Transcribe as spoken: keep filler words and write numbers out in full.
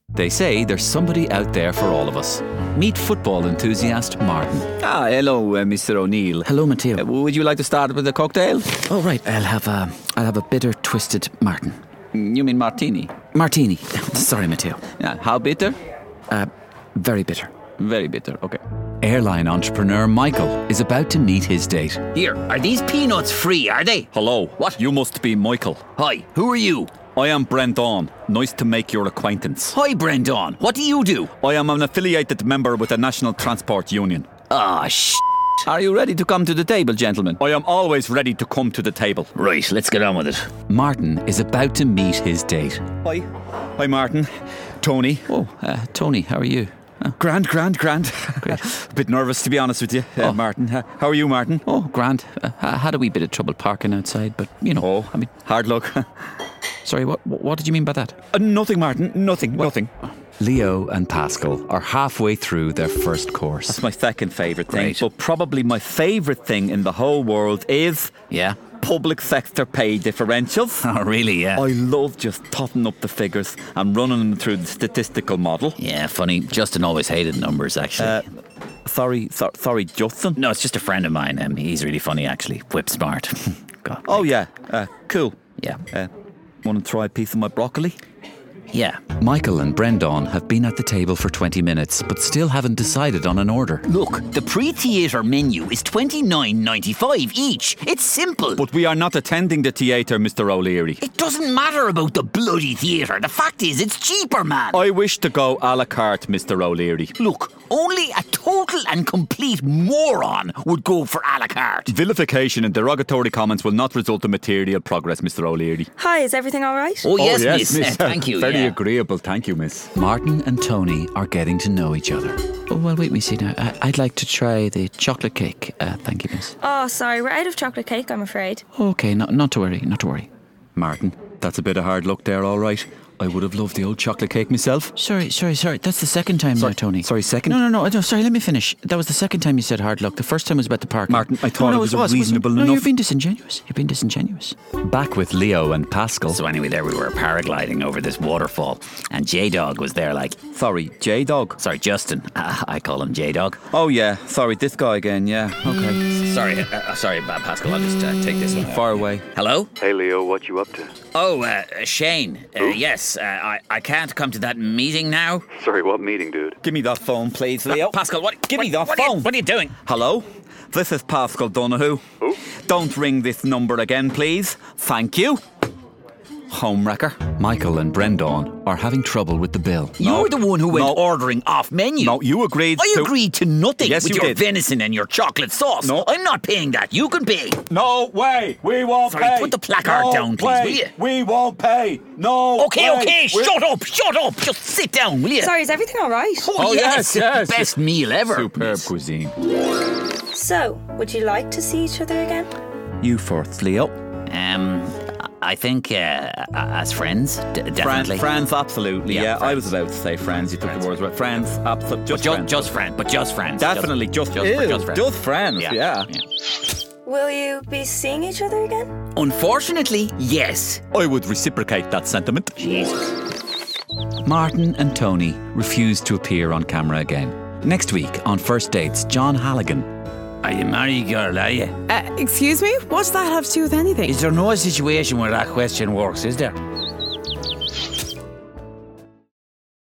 They say there's somebody out there for all of us. Meet football enthusiast Martin. Ah, hello, uh, Mister O'Neill. Hello, Matteo. Uh, would you like to start with a cocktail? Oh, right. I'll have a, I'll have a bitter twisted Martin. You mean martini? Martini. Sorry, Matteo. Yeah. How bitter? Uh, very bitter. Very bitter, okay. Airline entrepreneur Michael is about to meet his date. Here, are these peanuts free, are they? Hello. What? You must be Michael. Hi, who are you? I am Brendan. Nice to make your acquaintance. Hi, Brendan. What do you do? I am an affiliated member with the National Transport Union. Ah, sh**. Are you ready to come to the table, gentlemen? I am always ready to come to the table. Right, let's get on with it. Martin is about to meet his date. Hi. Hi, Martin. Tony. Oh, uh, Tony, how are you? Oh. Grand, grand, grand. Great. A bit nervous, to be honest with you, uh, Oh. Martin. Uh, how are you, Martin? Oh, grand. Uh, I had a wee bit of trouble parking outside, but, you know, Oh, I mean... hard luck. Sorry, what what did you mean by that? Uh, nothing, Martin. Nothing, nothing. Leo and Pascal are halfway through their first course. That's my second favourite thing. Right. But probably my favourite thing in the whole world is Yeah? public sector pay differentials. Oh, really, yeah? I love just totting up the figures and running them through the statistical model. Yeah, funny. Justin always hated numbers, actually. Uh, sorry, so, sorry, Justin. no, it's just a friend of mine. Um, he's really funny, actually. Whip smart. God. Oh yeah, uh, cool. Yeah. Uh, want to try a piece of my broccoli? Yeah. Michael and Brendan have been at the table for twenty minutes, but still haven't decided on an order. Look, the pre-theatre menu is twenty-nine ninety-five each. It's simple. But we are not attending the theatre, Mister O'Leary. It doesn't matter about the bloody theatre. The fact is, it's cheaper, man. I wish to go a la carte, Mister O'Leary. Look, only a total and complete moron would go for a la carte. Vilification and derogatory comments will not result in material progress, Mister O'Leary. Hi, is everything all right? Oh, yes, miss. Uh, thank you. Very yeah. agreeable, thank you, miss. Martin and Tony are getting to know each other. Oh, well, wait, we see now. I- I'd like to try the chocolate cake. Uh, thank you, miss. Oh, sorry, we're out of chocolate cake, I'm afraid. Okay, not, not to worry, not to worry. Martin, that's a bit of hard luck there, all right. I would have loved the old chocolate cake myself. Sorry, sorry, sorry. That's the second time Sorry, now, Tony. sorry, second? No, no, no, no. Sorry, let me finish. That was the second time you said hard luck. The first time was about the parking. Martin, I thought no, no, it was a wasn't. reasonable No, enough- you're being disingenuous. You're being disingenuous. Back with Leo and Pascal. So anyway, there we were paragliding over this waterfall, and J-Dog was there like... Sorry, J-Dog. Sorry, Justin. Uh, I call him J-Dog. Oh yeah, sorry, this guy again, yeah. Okay. Sorry, uh, uh, sorry, uh, Pascal. I'll just uh, take this one. Far away. Hello? Hey Leo, what you up to? Oh, uh, Shane. Uh, yes, uh, I, I can't come to that meeting now. Sorry, what meeting, dude? Give me that phone, please, Leo. Pascal, what? Give what, me that what Are phone. you, what are you doing? Hello? This is Pascal Donahue. Who? Don't ring this number again, please. Thank you. Homewrecker. Michael and Brendan are having trouble with the bill. You're the one who went No. ordering off menu. No, you agreed I to... agreed to nothing Yes, with you your did. venison and your chocolate sauce. No. I'm not paying that. You can pay. No way! We won't Sorry, pay! put the placard no down, please, way. will you? We won't pay! No Okay, way. okay, We're- shut up, shut up. Just sit down, will you? Sorry, is everything all right? Oh, Oh, yes, yes, yes. Best meal ever. Superb cuisine. So, would you like to see each other again? You first, Leo. Um, I think uh, as friends, d- Friends, definitely. friends, absolutely. Yeah, Yeah, I friends. was about to say friends. You took the words right. Friends, absolutely. Just Ju- friends. just friend, but just friends. Definitely, just, just, ew, just friends. just friends. Yeah. Yeah. Will you be seeing each other again? Unfortunately, yes. I would reciprocate that sentiment. Jesus. Martin and Tony refuse to appear on camera again. Next week on First Dates, John Halligan. Are you married, girl, are you? Uh, excuse me? What's that have to do with anything? Is there no situation where that question works, is there?